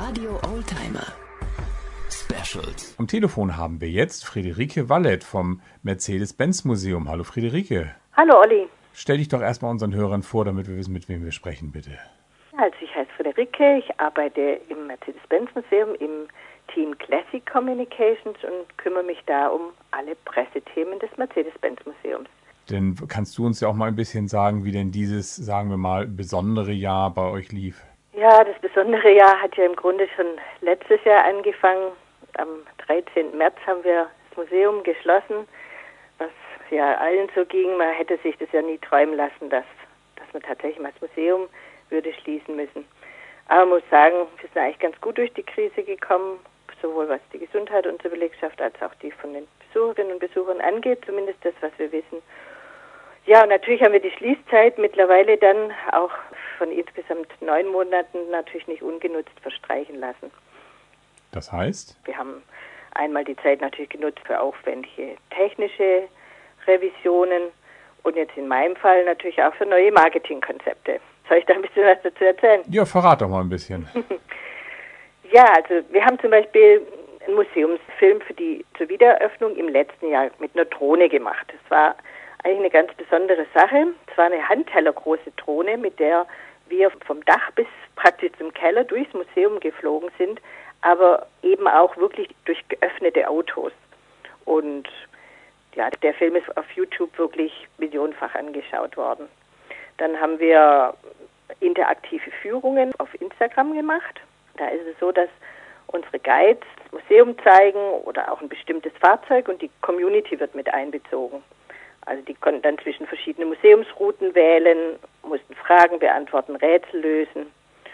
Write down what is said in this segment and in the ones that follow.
Radio Oldtimer Specials. Am Telefon haben wir jetzt Friederike Wallet vom Mercedes-Benz-Museum. Hallo Friederike. Hallo Olli. Stell dich doch erstmal unseren Hörern vor, damit wir wissen, mit wem wir sprechen, bitte. Also ich heiße Friederike, ich arbeite im Mercedes-Benz-Museum im Team Classic Communications und kümmere mich da um alle Pressethemen des Mercedes-Benz-Museums. Denn kannst du uns ja auch mal ein bisschen sagen, wie denn dieses, sagen wir mal, besondere Jahr bei euch lief? Ja, das besondere Jahr hat ja im Grunde schon letztes Jahr angefangen. Am 13. März haben wir das Museum geschlossen, was ja allen so ging. Man hätte sich das ja nie träumen lassen, dass man tatsächlich mal das Museum würde schließen müssen. Aber man muss sagen, wir sind eigentlich ganz gut durch die Krise gekommen, sowohl was die Gesundheit unserer Belegschaft als auch die von den Besucherinnen und Besuchern angeht, zumindest das, was wir wissen. Ja, und natürlich haben wir die Schließzeit mittlerweile dann auch von insgesamt 9 Monaten natürlich nicht ungenutzt verstreichen lassen. Das heißt? Wir haben einmal die Zeit natürlich genutzt für aufwendige technische Revisionen und jetzt in meinem Fall natürlich auch für neue Marketingkonzepte. Soll ich da ein bisschen was dazu erzählen? Ja, verrat doch mal ein bisschen. Ja, also wir haben zum Beispiel einen Museumsfilm zur Wiedereröffnung im letzten Jahr mit einer Drohne gemacht. Das war eigentlich eine ganz besondere Sache. Es war eine handtellergroße Drohne, mit der wir vom Dach bis praktisch zum Keller durchs Museum geflogen sind, aber eben auch wirklich durch geöffnete Autos. Und ja, der Film ist auf YouTube wirklich millionenfach angeschaut worden. Dann haben wir interaktive Führungen auf Instagram gemacht. Da ist es so, dass unsere Guides das Museum zeigen oder auch ein bestimmtes Fahrzeug und die Community wird mit einbezogen. Also die konnten dann zwischen verschiedenen Museumsrouten wählen, mussten Fragen beantworten, Rätsel lösen.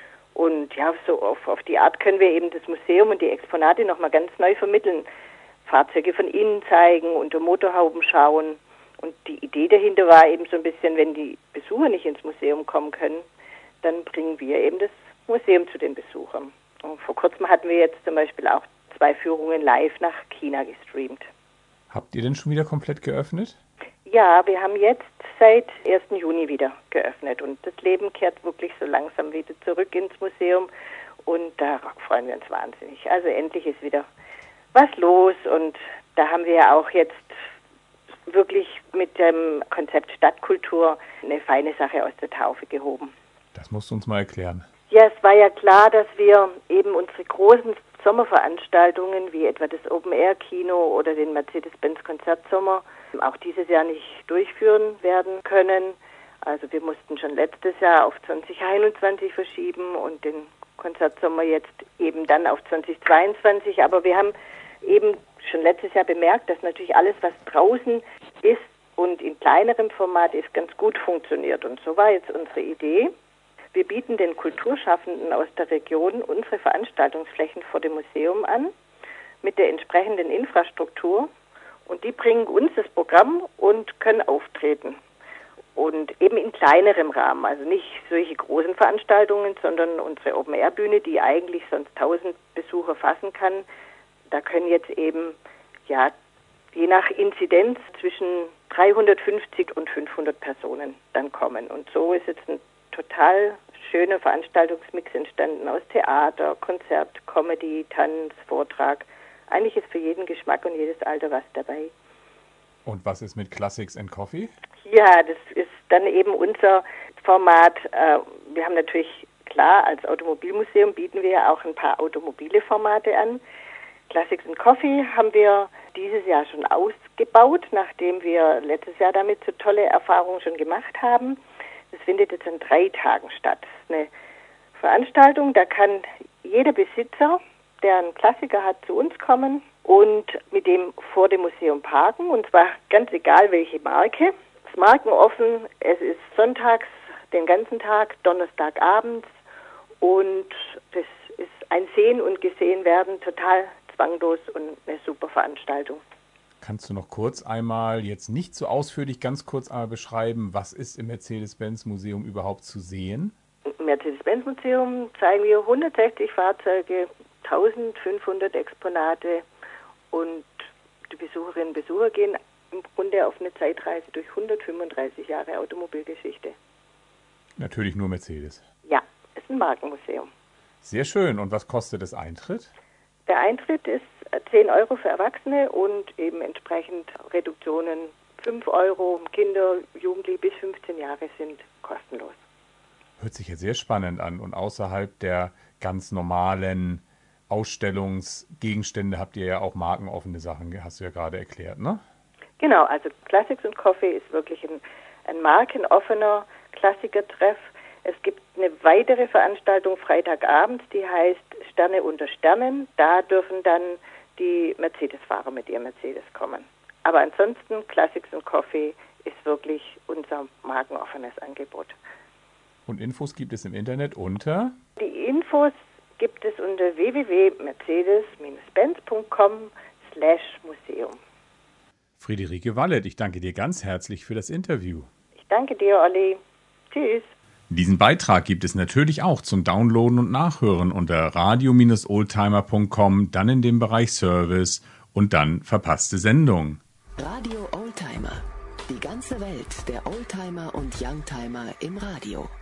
Und ja, so auf die Art können wir eben das Museum und die Exponate nochmal ganz neu vermitteln. Fahrzeuge von innen zeigen, unter Motorhauben schauen. Und die Idee dahinter war eben so ein bisschen, wenn die Besucher nicht ins Museum kommen können, dann bringen wir eben das Museum zu den Besuchern. Und vor kurzem hatten wir jetzt zum Beispiel auch 2 Führungen live nach China gestreamt. Habt ihr denn schon wieder komplett geöffnet? Ja, wir haben jetzt seit 1. Juni wieder geöffnet und das Leben kehrt wirklich so langsam wieder zurück ins Museum und da freuen wir uns wahnsinnig. Also endlich ist wieder was los und da haben wir ja auch jetzt wirklich mit dem Konzept Stadtkultur eine feine Sache aus der Taufe gehoben. Das musst du uns mal erklären. Ja, es war ja klar, dass wir eben unsere großen Sommerveranstaltungen wie etwa das Open-Air-Kino oder den Mercedes-Benz-Konzertsommer auch dieses Jahr nicht durchführen werden können. Also wir mussten schon letztes Jahr auf 2021 verschieben und den Konzertsommer jetzt eben dann auf 2022. Aber wir haben eben schon letztes Jahr bemerkt, dass natürlich alles, was draußen ist und in kleinerem Format ist, ganz gut funktioniert. Und so war jetzt unsere Idee. Wir bieten den Kulturschaffenden aus der Region unsere Veranstaltungsflächen vor dem Museum an mit der entsprechenden Infrastruktur und die bringen uns das Programm und können auftreten. Und eben in kleinerem Rahmen, also nicht solche großen Veranstaltungen, sondern unsere Open-Air-Bühne, die eigentlich sonst 1000 Besucher fassen kann, da können jetzt eben, ja, je nach Inzidenz zwischen 350 und 500 Personen dann kommen. Und so ist jetzt ein total schöner Veranstaltungsmix entstanden aus Theater, Konzert, Comedy, Tanz, Vortrag. Eigentlich ist für jeden Geschmack und jedes Alter was dabei. Und was ist mit Classics and Coffee? Ja, das ist dann eben unser Format. Wir haben natürlich, klar, als Automobilmuseum bieten wir ja auch ein paar automobile Formate an. Classics and Coffee haben wir dieses Jahr schon ausgebaut, nachdem wir letztes Jahr damit so tolle Erfahrungen schon gemacht haben. Das findet jetzt an 3 Tagen statt. Das ist eine Veranstaltung, da kann jeder Besitzer, der einen Klassiker hat, zu uns kommen und mit dem vor dem Museum parken. Und zwar ganz egal, welche Marke. Es ist markenoffen, es ist sonntags den ganzen Tag, Donnerstagabends und das ist ein Sehen und Gesehen werden, total zwanglos und eine super Veranstaltung. Kannst du noch kurz einmal, jetzt nicht so ausführlich, ganz kurz einmal beschreiben, was ist im Mercedes-Benz-Museum überhaupt zu sehen? Im Mercedes-Benz-Museum zeigen wir 160 Fahrzeuge, 1500 Exponate und die Besucherinnen und Besucher gehen im Grunde auf eine Zeitreise durch 135 Jahre Automobilgeschichte. Natürlich nur Mercedes. Ja, es ist ein Markenmuseum. Sehr schön. Und was kostet das Eintritt? Der Eintritt ist 10 Euro für Erwachsene und eben entsprechend Reduktionen 5 Euro. Kinder, Jugendliche bis 15 Jahre sind kostenlos. Hört sich ja sehr spannend an. Und außerhalb der ganz normalen Ausstellungsgegenstände habt ihr ja auch markenoffene Sachen, hast du ja gerade erklärt, ne? Genau, also Classics & Coffee ist wirklich ein markenoffener Klassikertreff. Es gibt eine weitere Veranstaltung Freitagabend, die heißt Sterne unter Sternen. Da dürfen dann die Mercedes-Fahrer mit ihrem Mercedes kommen. Aber ansonsten Classics & Coffee ist wirklich unser markenoffenes Angebot. Und Infos gibt es im Internet unter? Die Infos gibt es unter www.mercedes-benz.com/Museum. Friederike Wallet, ich danke dir ganz herzlich für das Interview. Ich danke dir, Olli. Tschüss. Diesen Beitrag gibt es natürlich auch zum Downloaden und Nachhören unter radio-oldtimer.com, dann in dem Bereich Service und dann verpasste Sendung. Radio Oldtimer. Die ganze Welt der Oldtimer und Youngtimer im Radio.